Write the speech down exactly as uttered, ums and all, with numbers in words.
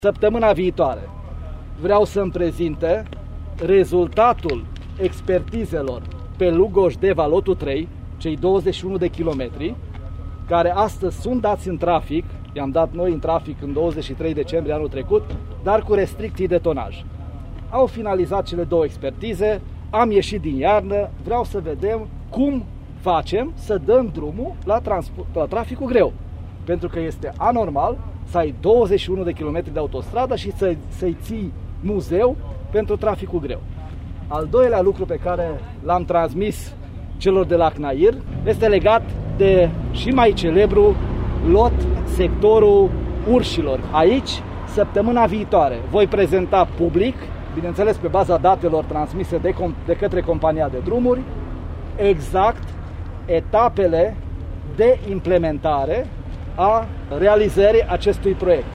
Săptămâna viitoare vreau să-mi prezinte rezultatul expertizelor pe Lugoș-Deva lotul trei, cei douăzeci și unu de kilometri, care astăzi sunt dați în trafic, i-am dat noi în trafic în douăzeci și trei decembrie anul trecut, dar cu restricții de tonaj. Au finalizat cele două expertize, am ieșit din iarnă, vreau să vedem cum facem să dăm drumul la, la traficul greu. Pentru că este anormal să ai douăzeci și unu de kilometri de autostradă și să, să-i ții muzeu pentru traficul greu. Al doilea lucru pe care l-am transmis celor de la C N A I R este legat de și mai celebru lot sectorul Urșilor. Aici, săptămâna viitoare, voi prezenta public, bineînțeles pe baza datelor transmise de, de către compania de drumuri, exact etapele de implementare a realizării acestui proiect.